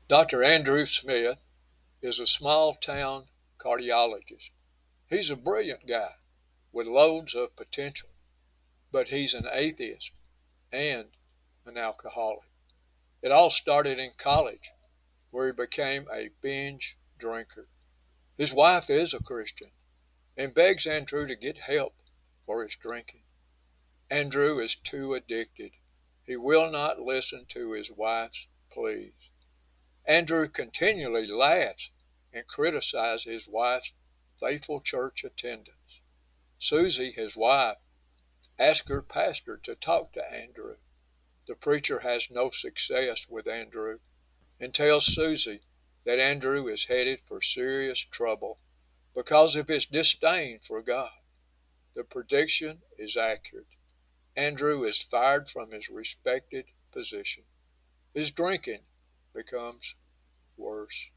Dr. Andrew Smith is a small town cardiologist. He's a brilliant guy with loads of potential, but he's an atheist and an alcoholic. It all started in college, where he became a binge drinker. His wife is a Christian and begs Andrew to get help for his drinking. Andrew is too addicted. He will not listen to his wife's pleas. Andrew continually laughs and criticizes his wife's faithful church attendance. Susie, his wife, asks her pastor to talk to Andrew. The preacher has no success with Andrew and tells Susie that Andrew is headed for serious trouble because of his disdain for God. The prediction is accurate. Andrew is fired from his respected position. His drinking becomes worse.